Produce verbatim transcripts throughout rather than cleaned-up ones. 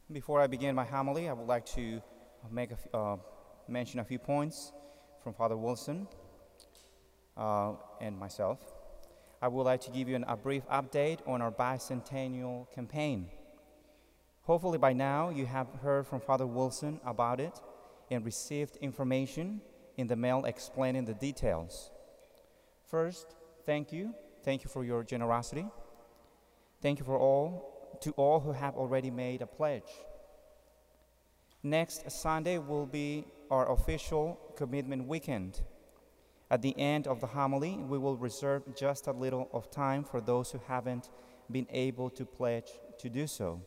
Before I begin my homily, I would like to make a f- uh, mention a few points from Father Wilson uh, and myself. I would like to give you an, a brief update on our bicentennial campaign. Hopefully by now you have heard from Father Wilson about it and received information in the mail explaining the details. First, thank you. Thank you for your generosity. Thank you for all to all who have already made a pledge. Next Sunday will be our official commitment weekend. At the end of the homily, we will reserve just a little of time for those who haven't been able to pledge to do so.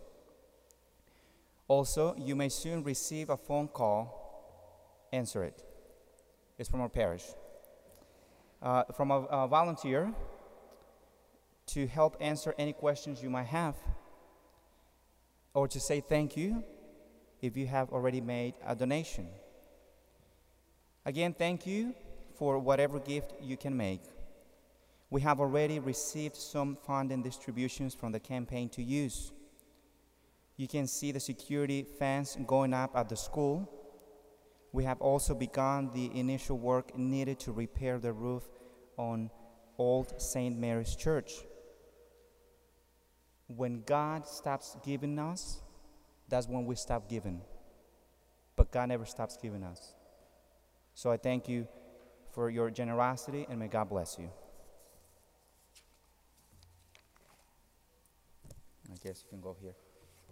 Also, you may soon receive a phone call. Answer it. It's from our parish. Uh, from a, a volunteer to help answer any questions you might have, or to say thank you if you have already made a donation. Again, thank you for whatever gift you can make. We have already received some funding distributions from the campaign to use. You can see the security fence going up at the school. We have also begun the initial work needed to repair the roof on Old Saint Mary's Church. When God stops giving us, that's when we stop giving. But God never stops giving us. So I thank you for your generosity, and may God bless you. I guess you can go here.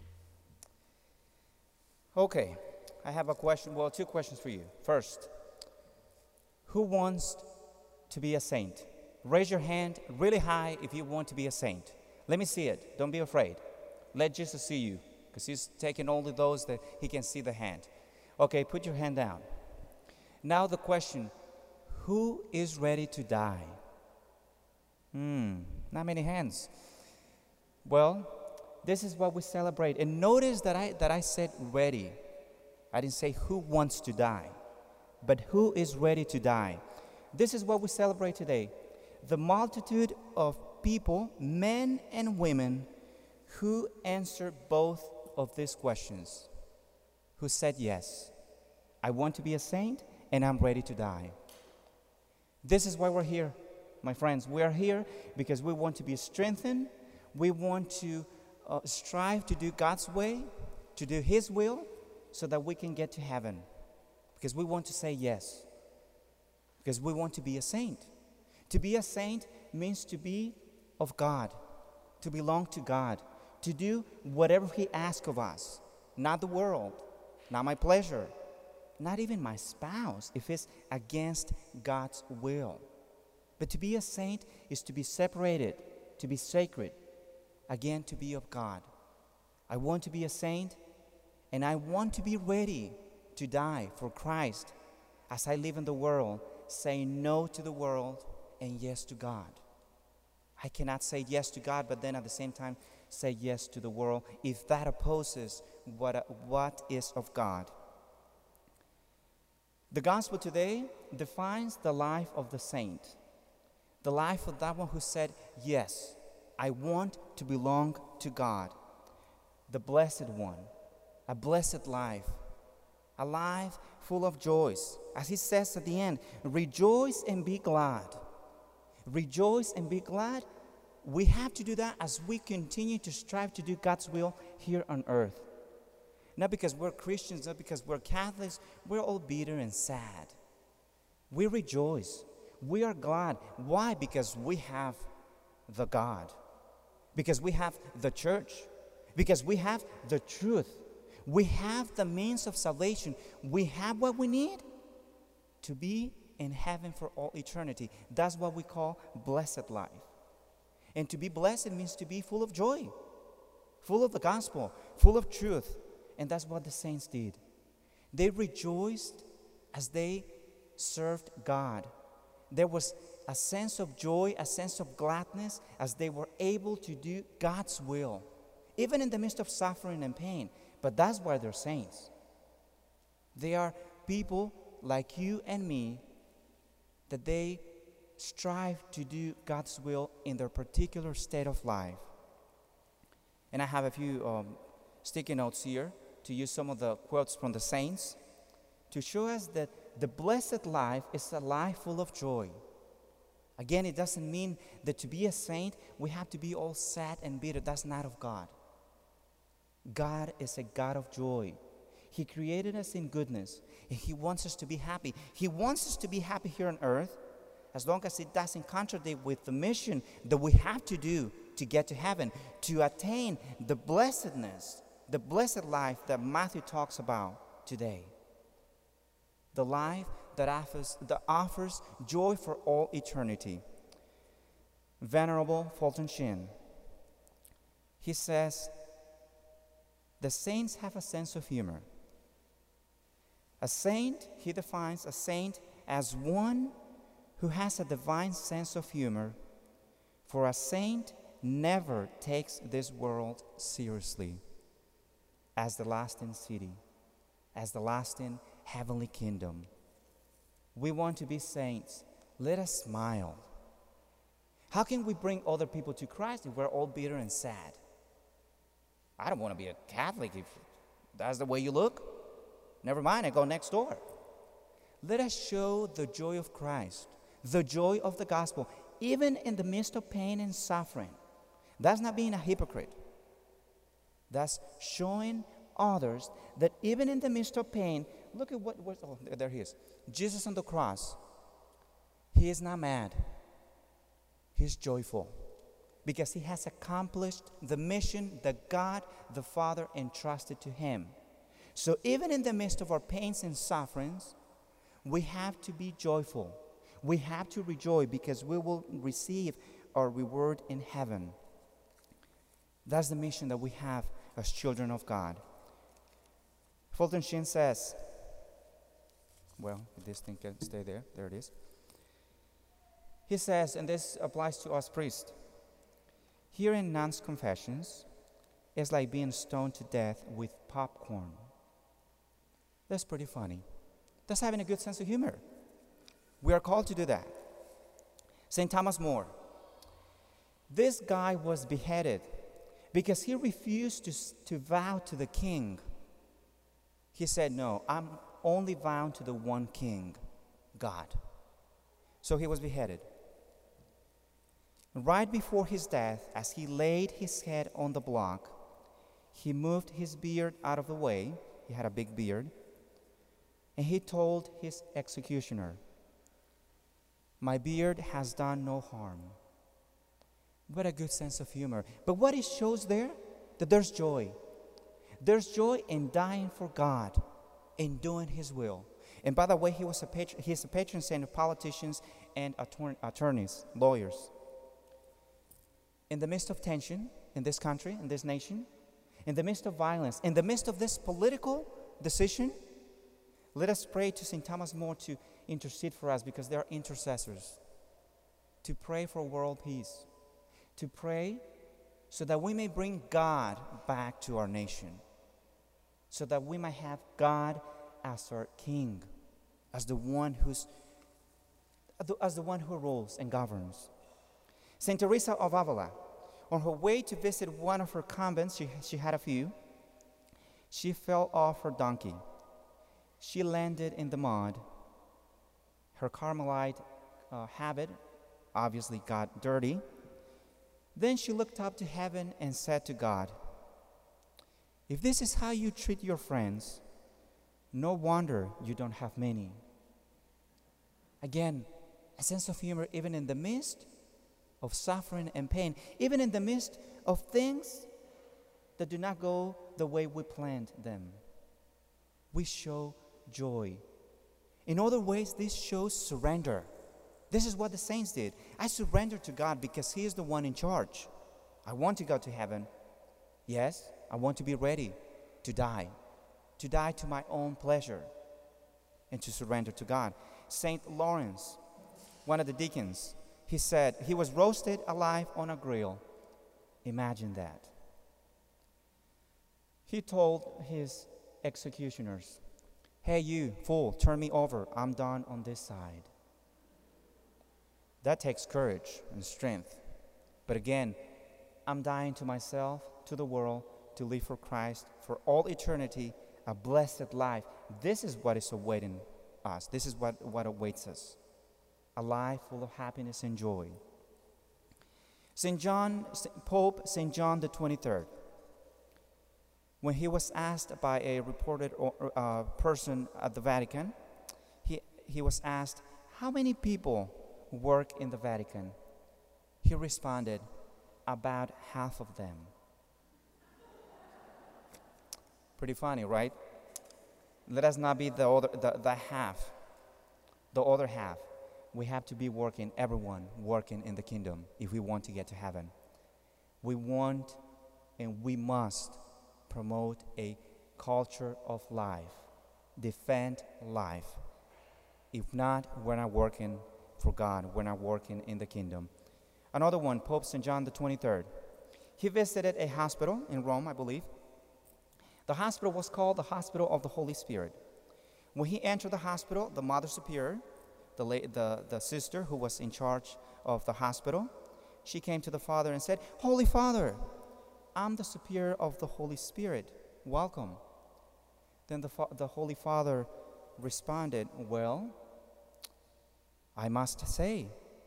Okay, I have a question, well, two questions for you. First, who wants to be a saint? Raise your hand really high if you want to be a saint. Let me see it. Don't be afraid. Let Jesus see you, because he's taking only those that he can see the hand. Okay, put your hand down. Now the question, who is ready to die? Hmm, not many hands. Well, this is what we celebrate. And notice that I that I said ready. I didn't say who wants to die, but who is ready to die. This is what we celebrate today. The multitude of people, men and women, who answered both of these questions, who said yes, I want to be a saint and I'm ready to die. This is why we're here, my friends. We are here because we want to be strengthened. We want to uh, strive to do God's way, to do His will, so that we can get to heaven. Because we want to say yes. Because we want to be a saint. To be a saint means to be of God, to belong to God, to do whatever He asks of us. Not the world, not my pleasure, not even my spouse if it's against God's will. But to be a saint is to be separated, to be sacred, again, to be of God. I want to be a saint, and I want to be ready to die for Christ as I live in the world, saying no to the world and yes to God. I cannot say yes to God, but then at the same time say yes to the world if that opposes what, what is of God. The gospel today defines the life of the saint, the life of that one who said, yes, I want to belong to God, the blessed one, a blessed life, a life full of joys. As he says at the end, rejoice and be glad. Rejoice and be glad. We have to do that as we continue to strive to do God's will here on earth. Not because we're Christians, not because we're Catholics, we're all bitter and sad. We rejoice. We are glad. Why? Because we have the God. Because we have the church. Because we have the truth. We have the means of salvation. We have what we need to be in heaven for all eternity. That's what we call blessed life. And to be blessed means to be full of joy, full of the gospel, full of truth. And that's what the saints did. They rejoiced as they served God. There was a sense of joy, a sense of gladness as they were able to do God's will, even in the midst of suffering and pain. But that's why they're saints. They are people like you and me, that they strive to do God's will in their particular state of life. And I have a few um, sticky notes here to use some of the quotes from the saints to show us that the blessed life is a life full of joy. Again, it doesn't mean that to be a saint, we have to be all sad and bitter. That's not of God. God is a God of joy. He created us in goodness, and He wants us to be happy. He wants us to be happy here on earth, as long as it doesn't contradict with the mission that we have to do to get to heaven, to attain the blessedness, the blessed life that Matthew talks about today. The life that offers, that offers joy for all eternity. Venerable Fulton Sheen, he says, the saints have a sense of humor. A saint, he defines a saint as one who has a divine sense of humor, for a saint never takes this world seriously as the lasting city, as the lasting heavenly kingdom. We want to be saints. Let us smile. How can we bring other people to Christ if we're all bitter and sad? I don't want to be a Catholic if that's the way you look. Never mind, I go next door. Let us show the joy of Christ, the joy of the gospel, even in the midst of pain and suffering. That's not being a hypocrite. That's showing others that even in the midst of pain, look at what, what oh, there he is. Jesus on the cross, He is not mad. He's joyful because He has accomplished the mission that God the Father entrusted to Him. So even in the midst of our pains and sufferings, we have to be joyful. We have to rejoice because we will receive our reward in heaven. That's the mission that we have as children of God. Fulton Sheen says, well, this thing can stay there. There it is. He says, and this applies to us priests, hearing nuns' confessions is like being stoned to death with popcorn. That's pretty funny. That's having a good sense of humor. We are called to do that. Saint Thomas More. This guy was beheaded because he refused to, to vow to the king. He said, no, I'm only bound to the one king, God. So he was beheaded. Right before his death, as he laid his head on the block, he moved his beard out of the way. He had a big beard. And he told his executioner, my beard has done no harm. What a good sense of humor. But what it shows there, that there's joy. There's joy in dying for God, in doing His will. And by the way, he was a patron, he's a patron saint of politicians and attorney, attorneys, lawyers. In the midst of tension in this country, in this nation, in the midst of violence, in the midst of this political decision, let us pray to Saint Thomas More to intercede for us, because they are intercessors. To pray for world peace. To pray so that we may bring God back to our nation. So that we might have God as our king, as the one who's as the one who rules and governs. Saint Teresa of Avila, on her way to visit one of her convents, she, she had a few, she fell off her donkey. She landed in the mud. Her Carmelite uh, habit obviously got dirty. Then she looked up to heaven and said to God, if this is how you treat your friends, no wonder you don't have many. Again, a sense of humor even in the midst of suffering and pain, even in the midst of things that do not go the way we planned them. We show joy. In other ways, this shows surrender. This is what the saints did. I surrender to God because He is the one in charge. I want to go to heaven. Yes, I want to be ready to die, to die to my own pleasure and to surrender to God. Saint Lawrence, one of the deacons, he said he was roasted alive on a grill. Imagine that. He told his executioners, hey, you fool, turn me over. I'm done on this side. That takes courage and strength. But again, I'm dying to myself, to the world, to live for Christ for all eternity, a blessed life. This is what is awaiting us. This is what, what awaits us. A life full of happiness and joy. Saint John, Pope Saint John the twenty-third, when he was asked by a reported uh, person at the Vatican, he, he was asked, how many people work in the Vatican? He responded, about half of them. Pretty funny, right? Let us not be the other, the, the half, the other half. We have to be working, everyone working in the kingdom if we want to get to heaven. We want and we must promote a culture of life, defend life. If not, we're not working for God. We're not working in the kingdom. Another one, Pope Saint John the twenty-third. He visited a hospital in Rome, I believe. The hospital was called the Hospital of the Holy Spirit. When he entered the hospital, the Mother Superior, the, la- the, the sister who was in charge of the hospital, she came to the Father and said, Holy Father, I'm the Superior of the Holy Spirit. Welcome. Then the, fa- the Holy Father responded, well, I must say,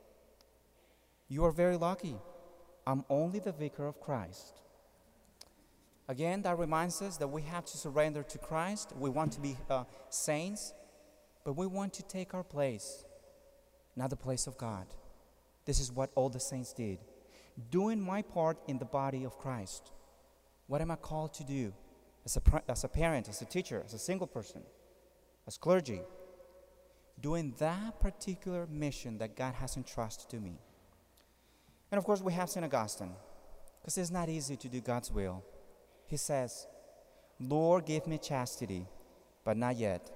you are very lucky. I'm only the vicar of Christ. Again, that reminds us that we have to surrender to Christ. We want to be uh, saints, but we want to take our place, not the place of God. This is what all the saints did. Doing my part in the body of Christ. What am I called to do as a, as a parent, as a teacher, as a single person, as clergy? Doing that particular mission that God has entrusted to me. And of course, we have Saint Augustine, because it's not easy to do God's will. He says, Lord, give me chastity, but not yet.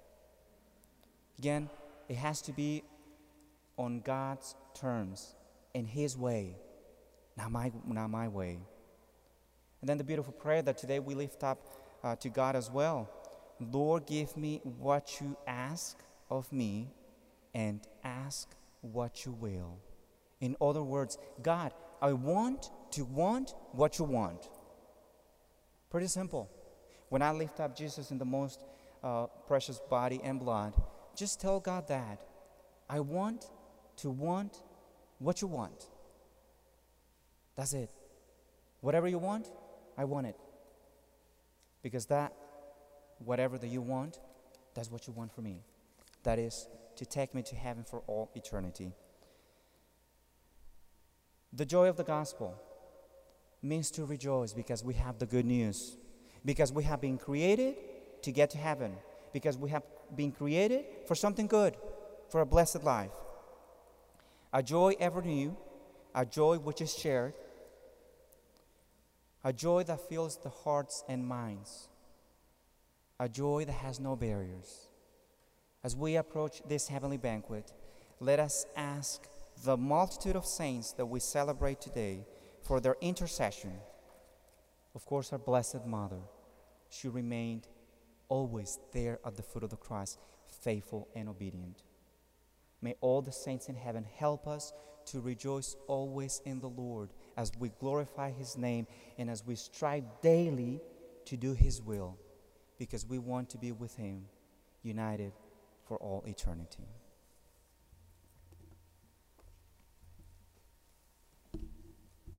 Again, it has to be on God's terms, in His way, not my, not my way. And then the beautiful prayer that today we lift up uh, to God as well. Lord, give me what you ask of me, and ask what you will. In other words, God, I want to want what you want. Pretty simple. When I lift up Jesus in the most uh, precious body and blood, just tell God that. I want to want what you want. That's it. Whatever you want, I want it. Because that, whatever that you want, that's what you want for me. That is to take me to heaven for all eternity. The joy of the gospel means to rejoice because we have the good news, because we have been created to get to heaven, because we have been created for something good, for a blessed life. A joy ever new, a joy which is shared, a joy that fills the hearts and minds, a joy that has no barriers. As we approach this heavenly banquet, let us ask the multitude of saints that we celebrate today for their intercession. Of course, our Blessed Mother, she remained always there at the foot of the cross, faithful and obedient. May all the saints in heaven help us to rejoice always in the Lord as we glorify His name and as we strive daily to do His will, because we want to be with Him, united for all eternity.